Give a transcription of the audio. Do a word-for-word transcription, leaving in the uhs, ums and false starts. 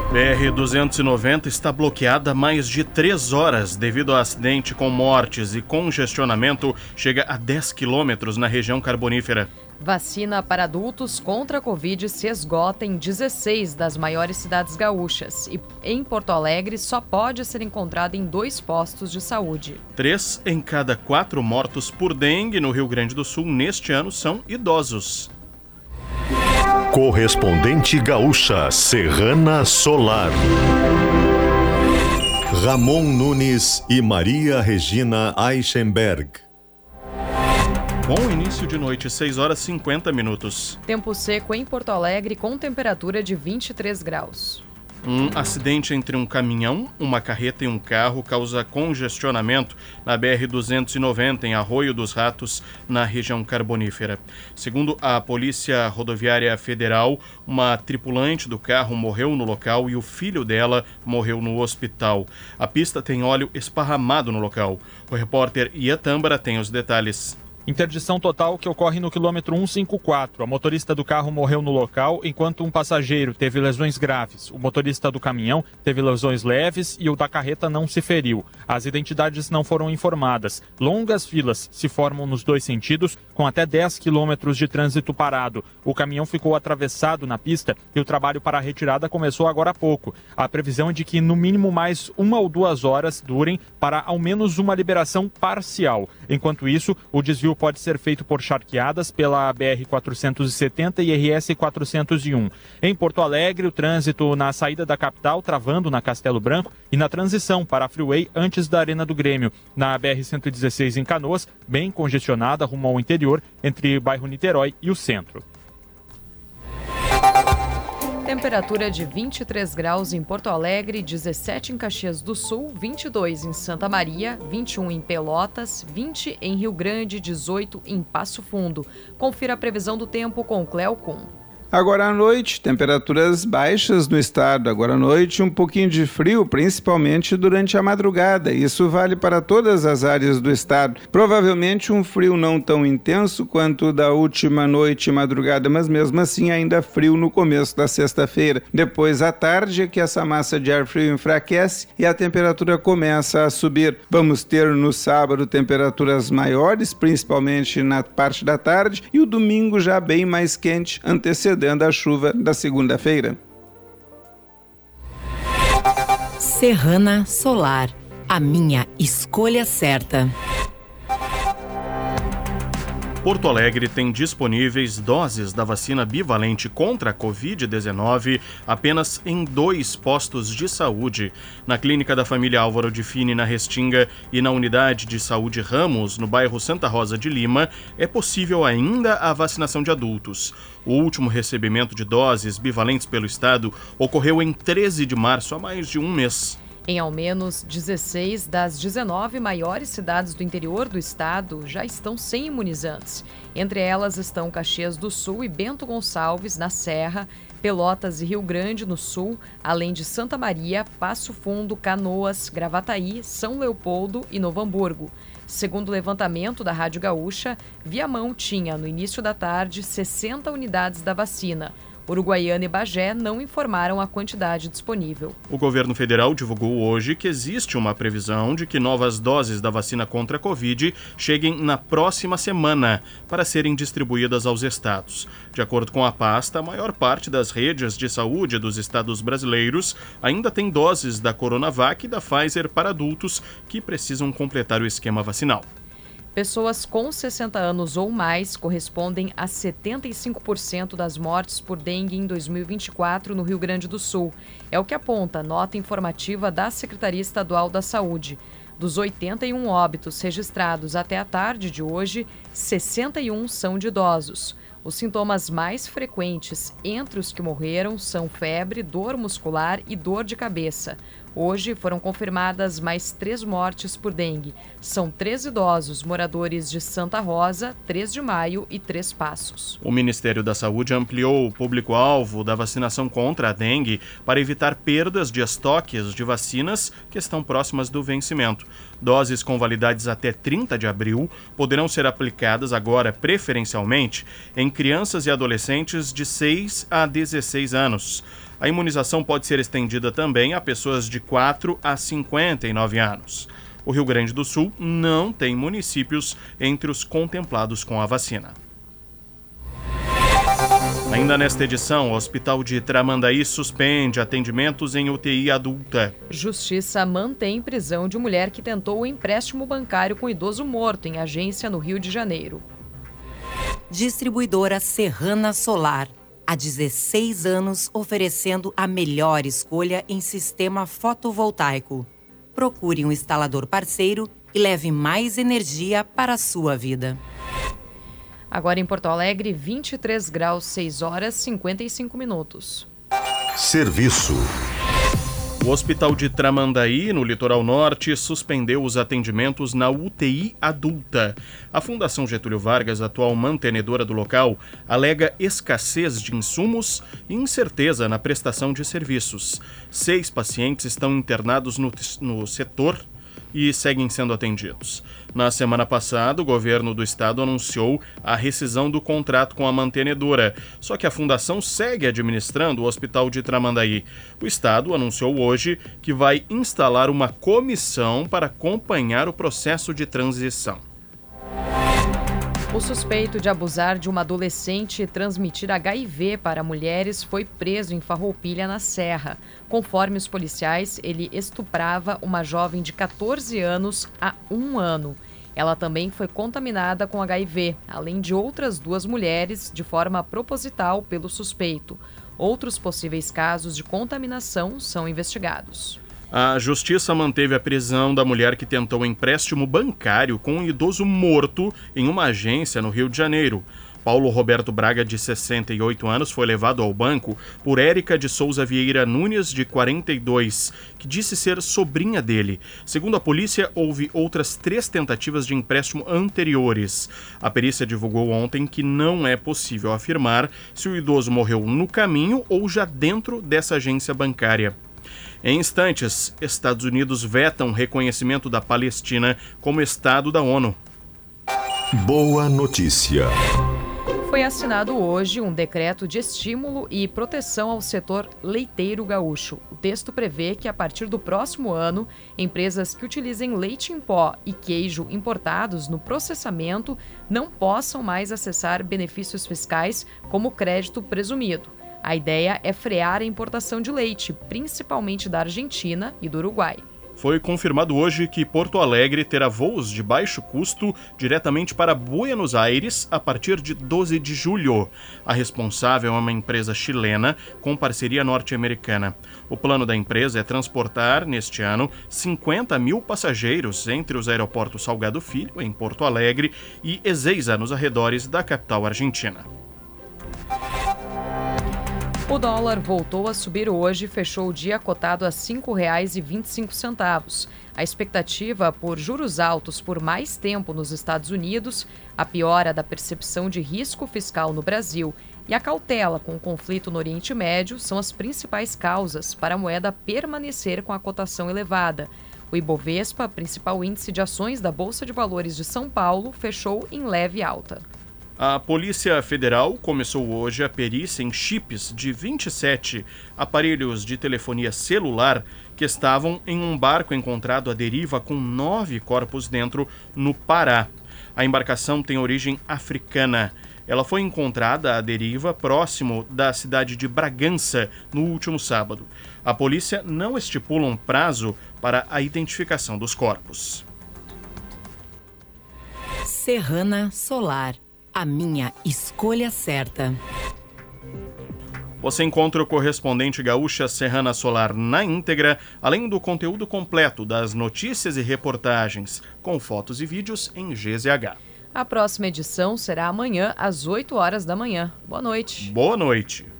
B R duzentos e noventa está bloqueada há mais de três horas devido ao acidente com mortes e congestionamento chega a dez quilômetros na região carbonífera. Vacina para adultos contra a Covid se esgota em dezesseis das maiores cidades gaúchas e em Porto Alegre só pode ser encontrada em dois postos de saúde. Três em cada quatro mortos por dengue no Rio Grande do Sul neste ano são idosos. Correspondente gaúcha Serrana Solar. Ramon Nunes e Maria Regina Eichenberg. Bom início de noite, seis horas e cinquenta minutos. Tempo seco em Porto Alegre com temperatura de vinte e três graus. Um acidente entre um caminhão, uma carreta e um carro causa congestionamento na B R duzentos e noventa em Arroio dos Ratos, na região carbonífera. Segundo a Polícia Rodoviária Federal, uma tripulante do carro morreu no local e o filho dela morreu no hospital. A pista tem óleo esparramado no local. O repórter Ian Tâmbara tem os detalhes. Interdição total que ocorre no quilômetro cento e cinquenta e quatro. A motorista do carro morreu no local, enquanto um passageiro teve lesões graves. O motorista do caminhão teve lesões leves e o da carreta não se feriu. As identidades não foram informadas. Longas filas se formam nos dois sentidos, com até dez quilômetros de trânsito parado. O caminhão ficou atravessado na pista e o trabalho para a retirada começou agora há pouco. A previsão é de que no mínimo mais uma ou duas horas durem para ao menos uma liberação parcial. Enquanto isso, o desvio pode ser feito por charqueadas pela B R quatrocentos e setenta e R S quatrocentos e um. Em Porto Alegre, o trânsito na saída da capital travando na Castelo Branco e na transição para a Freeway antes da Arena do Grêmio. Na B R cento e dezesseis em Canoas, bem congestionada rumo ao interior entre o bairro Niterói e o centro. Temperatura de vinte e três graus em Porto Alegre, dezessete em Caxias do Sul, vinte e dois em Santa Maria, vinte e um em Pelotas, vinte em Rio Grande, dezoito em Passo Fundo. Confira a previsão do tempo com Cleo Kuhn. Agora à noite, temperaturas baixas no estado. Agora à noite, um pouquinho de frio, principalmente durante a madrugada. Isso vale para todas as áreas do estado. Provavelmente um frio não tão intenso quanto o da última noite e madrugada, mas mesmo assim ainda frio no começo da sexta-feira. Depois, à tarde, é que essa massa de ar frio enfraquece e a temperatura começa a subir. Vamos ter no sábado temperaturas maiores, principalmente na parte da tarde, e o domingo já bem mais quente, antecedendo a chuva da segunda-feira. Serrana Solar, a minha escolha certa. Porto Alegre tem disponíveis doses da vacina bivalente contra a covid dezenove apenas em dois postos de saúde. Na Clínica da Família Álvaro de Fini, na Restinga, e na Unidade de Saúde Ramos, no bairro Santa Rosa de Lima, é possível ainda a vacinação de adultos. O último recebimento de doses bivalentes pelo estado ocorreu em treze de março, há mais de um mês. Em ao menos dezesseis das dezenove maiores cidades do interior do estado já estão sem imunizantes. Entre elas estão Caxias do Sul e Bento Gonçalves, na Serra, Pelotas e Rio Grande, no Sul, além de Santa Maria, Passo Fundo, Canoas, Gravataí, São Leopoldo e Novo Hamburgo. Segundo o levantamento da Rádio Gaúcha, Viamão tinha, no início da tarde, sessenta unidades da vacina. Uruguaiana e Bagé não informaram a quantidade disponível. O governo federal divulgou hoje que existe uma previsão de que novas doses da vacina contra a Covid cheguem na próxima semana para serem distribuídas aos estados. De acordo com a pasta, a maior parte das redes de saúde dos estados brasileiros ainda tem doses da Coronavac e da Pfizer para adultos que precisam completar o esquema vacinal. Pessoas com sessenta anos ou mais correspondem a setenta e cinco por cento das mortes por dengue em dois mil e vinte e quatro no Rio Grande do Sul. É o que aponta a nota informativa da Secretaria Estadual da Saúde. Dos oitenta e um óbitos registrados até a tarde de hoje, sessenta e um são de idosos. Os sintomas mais frequentes entre os que morreram são febre, dor muscular e dor de cabeça. Hoje foram confirmadas mais três mortes por dengue. São três idosos moradores de Santa Rosa, três de Maio e Três Passos. O Ministério da Saúde ampliou o público-alvo da vacinação contra a dengue para evitar perdas de estoques de vacinas que estão próximas do vencimento. Doses com validades até trinta de abril poderão ser aplicadas agora preferencialmente em crianças e adolescentes de seis a dezesseis anos. A imunização pode ser estendida também a pessoas de quatro a cinquenta e nove anos. O Rio Grande do Sul não tem municípios entre os contemplados com a vacina. Ainda nesta edição, o Hospital de Tramandaí suspende atendimentos em U T I adulta. Justiça mantém prisão de mulher que tentou o empréstimo bancário com idoso morto em agência no Rio de Janeiro. Distribuidora Serrana Solar. Há dezesseis anos oferecendo a melhor escolha em sistema fotovoltaico. Procure um instalador parceiro e leve mais energia para a sua vida. Agora em Porto Alegre, vinte e três graus, seis horas e cinquenta e cinco minutos. Serviço. O Hospital de Tramandaí, no litoral norte, suspendeu os atendimentos na U T I adulta. A Fundação Getúlio Vargas, atual mantenedora do local, alega escassez de insumos e incerteza na prestação de serviços. Seis pacientes estão internados no, no setor e seguem sendo atendidos. Na semana passada, o governo do estado anunciou a rescisão do contrato com a mantenedora, só que a fundação segue administrando o Hospital de Tramandaí. O estado anunciou hoje que vai instalar uma comissão para acompanhar o processo de transição. O suspeito de abusar de uma adolescente e transmitir H I V para mulheres foi preso em Farroupilha, na Serra. Conforme os policiais, ele estuprava uma jovem de catorze anos há um ano. Ela também foi contaminada com H I V, além de outras duas mulheres, de forma proposital pelo suspeito. Outros possíveis casos de contaminação são investigados. A justiça manteve a prisão da mulher que tentou empréstimo bancário com um idoso morto em uma agência no Rio de Janeiro. Paulo Roberto Braga, de sessenta e oito anos, foi levado ao banco por Érica de Souza Vieira Nunes, de quarenta e dois, que disse ser sobrinha dele. Segundo a polícia, houve outras três tentativas de empréstimo anteriores. A perícia divulgou ontem que não é possível afirmar se o idoso morreu no caminho ou já dentro dessa agência bancária. Em instantes, Estados Unidos vetam reconhecimento da Palestina como Estado da ONU. Boa notícia. Foi assinado hoje um decreto de estímulo e proteção ao setor leiteiro gaúcho. O texto prevê que, a partir do próximo ano, empresas que utilizem leite em pó e queijo importados no processamento não possam mais acessar benefícios fiscais como crédito presumido. A ideia é frear a importação de leite, principalmente da Argentina e do Uruguai. Foi confirmado hoje que Porto Alegre terá voos de baixo custo diretamente para Buenos Aires a partir de doze de julho. A responsável é uma empresa chilena com parceria norte-americana. O plano da empresa é transportar, neste ano, cinquenta mil passageiros entre os aeroportos Salgado Filho, em Porto Alegre, e Ezeiza, nos arredores da capital argentina. O dólar voltou a subir hoje e fechou o dia cotado a cinco reais e vinte e cinco centavos. A expectativa por juros altos por mais tempo nos Estados Unidos, a piora da percepção de risco fiscal no Brasil e a cautela com o conflito no Oriente Médio são as principais causas para a moeda permanecer com a cotação elevada. O Ibovespa, principal índice de ações da Bolsa de Valores de São Paulo, fechou em leve alta. A Polícia Federal começou hoje a perícia em chips de vinte e sete aparelhos de telefonia celular que estavam em um barco encontrado à deriva com nove corpos dentro, no Pará. A embarcação tem origem africana. Ela foi encontrada à deriva próximo da cidade de Bragança no último sábado. A polícia não estipula um prazo para a identificação dos corpos. Serrana Solar. A minha escolha certa. Você encontra o correspondente gaúcha Serrana Solar na íntegra, além do conteúdo completo das notícias e reportagens, com fotos e vídeos em G Z H. A próxima edição será amanhã, às oito horas da manhã. Boa noite. Boa noite.